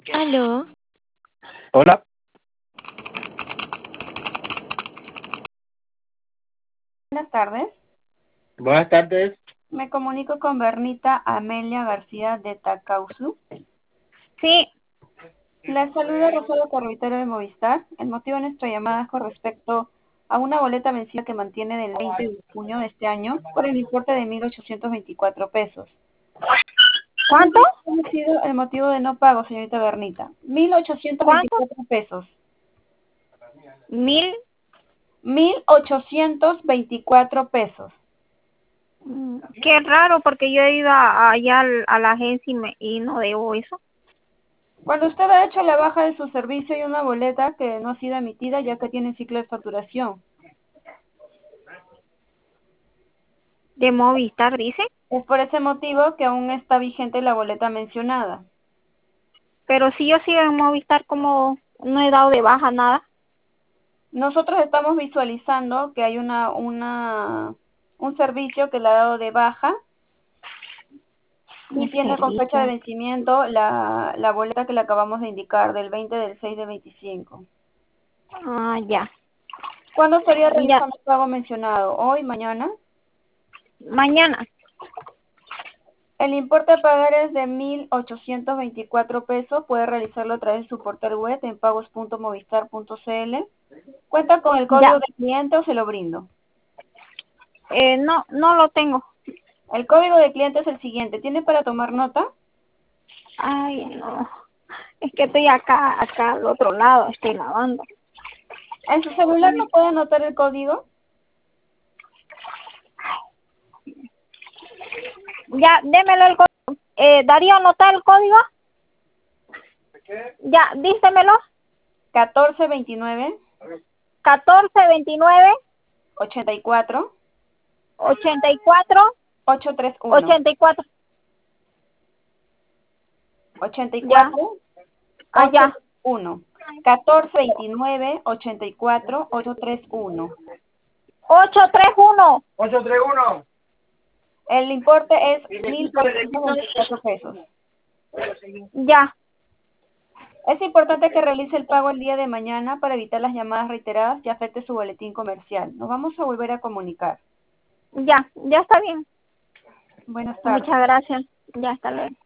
Aló, Hola, Buenas tardes. buenas tardes. Me comunico con Bernita Amelia García de Tacauzu. sí, La saluda Rosario Carvitero de Movistar. El motivo de nuestra llamada es con respecto a una boleta vencida que mantiene del 20 de junio de este año por el importe de 1.824 pesos. ¿cuánto? ¿Cuál ha sido el motivo de no pago, señorita Bernita? Mil ochocientos ¿Cuánto? veinticuatro pesos. 1000. 1.824 pesos. Qué raro porque yo he ido allá a la agencia y no debo eso. Cuando usted ha hecho la baja de su servicio hay una boleta que no ha sido emitida ya que tiene ciclo de facturación. De Movistar, dice. Es por ese motivo que aún está vigente la boleta mencionada. Pero si yo sigo en Movistar, como no he dado de baja nada. Nosotros estamos visualizando que hay un servicio que le ha dado de baja y El tiene con fecha de servicio. vencimiento la boleta que le acabamos de indicar del 20 del 6 de 25. Ah, ya. ¿Cuándo estaría Ya, realizando el pago mencionado? ¿Hoy, mañana? mañana. El importe a pagar es de 1.824 pesos. Puede realizarlo a través de su portal web en pagos.movistar.cl. ¿Cuenta con el código Ya. de cliente o se lo brindo? No, no lo tengo. El código de cliente es el siguiente. ¿Tiene para tomar nota? Ay, no. Es que estoy acá al otro lado, estoy lavando. ¿En su celular no puede anotar el código? Ya, démelo el código. Darío, ¿anota el código? Ya, dísemelo. 1429 1429 84 84 831. 84. 84 Ya, allá. 831. 1429 84 831. 831. 831. El importe es 1.824 pesos. Ya, Es importante que realice el pago el día de mañana para evitar las llamadas reiteradas que afecte su boletín comercial. Nos vamos a volver a comunicar. ya está bien. Buenas tardes. Muchas gracias. Ya, hasta luego.